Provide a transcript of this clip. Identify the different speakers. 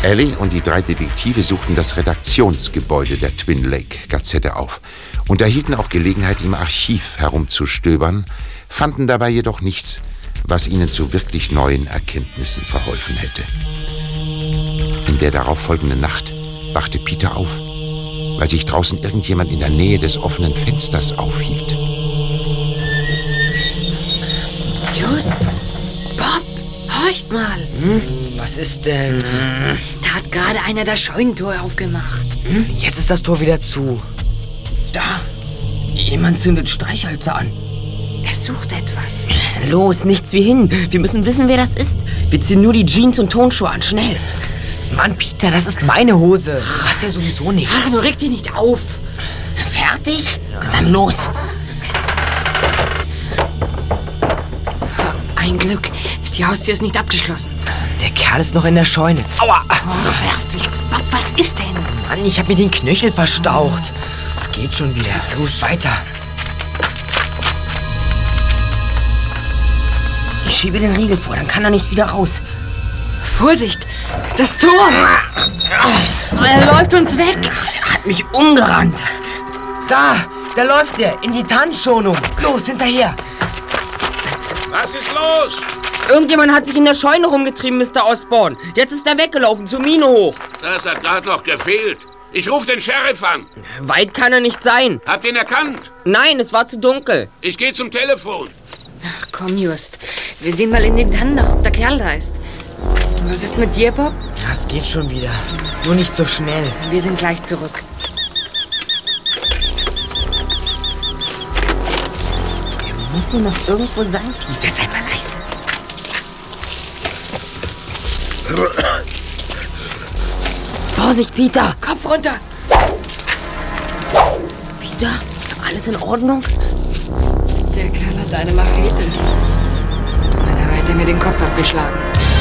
Speaker 1: Ellie und die 3 Detektive suchten das Redaktionsgebäude der Twin Lake Gazette auf und erhielten auch Gelegenheit, im Archiv herumzustöbern, fanden dabei jedoch nichts, was ihnen zu wirklich neuen Erkenntnissen verholfen hätte. In der darauffolgenden Nacht wachte Peter auf, weil sich draußen irgendjemand in der Nähe des offenen Fensters aufhielt.
Speaker 2: Just! Bob! Horcht mal!
Speaker 3: Was ist denn?
Speaker 2: Da hat gerade einer das Scheunentor aufgemacht.
Speaker 3: Jetzt ist das Tor wieder zu.
Speaker 4: Da! Jemand zündet Streichhölzer an.
Speaker 2: Er sucht etwas.
Speaker 4: Los, nichts wie hin. Wir müssen wissen, wer das ist. Wir ziehen nur die Jeans und Turnschuhe an. Schnell!
Speaker 3: Mann, Peter, das ist meine Hose. Du hast ja sowieso nicht.
Speaker 2: Ach, nur reg dich nicht auf.
Speaker 4: Fertig? Dann los!
Speaker 2: Ein Glück. Die Haustür ist nicht abgeschlossen.
Speaker 3: Der Kerl ist noch in der Scheune. Aua!
Speaker 2: Verflixt, Bob, was ist denn?
Speaker 3: Mann, ich hab mir den Knöchel verstaucht. Es geht schon wieder. Los, weiter.
Speaker 4: Ich schiebe den Riegel vor, dann kann er nicht wieder raus.
Speaker 2: Vorsicht! Das Tor! Er läuft uns weg.
Speaker 4: Er hat mich umgerannt.
Speaker 3: Da läuft er. In die Tannenschonung. Los, hinterher.
Speaker 5: Was ist los?
Speaker 4: Irgendjemand hat sich in der Scheune rumgetrieben, Mr. Osborn. Jetzt ist er weggelaufen, zur Mine hoch.
Speaker 5: Das hat gerade noch gefehlt. Ich rufe den Sheriff an.
Speaker 4: Weit kann er nicht sein.
Speaker 5: Habt ihr ihn erkannt?
Speaker 4: Nein, es war zu dunkel.
Speaker 5: Ich gehe zum Telefon.
Speaker 2: Ach komm, Just. Wir sehen mal in den Tannen nach, ob der Kerl da ist. Was ist mit dir, Bob?
Speaker 3: Das geht schon wieder. Nur nicht so schnell.
Speaker 2: Wir sind gleich zurück.
Speaker 4: Er muss hier noch irgendwo sein.
Speaker 2: Peter, sei mal leise.
Speaker 4: Vorsicht, Peter!
Speaker 2: Kopf runter!
Speaker 4: Peter, alles in Ordnung?
Speaker 2: Der Kerl hat eine Machete. Meiner hat er mir den Kopf abgeschlagen.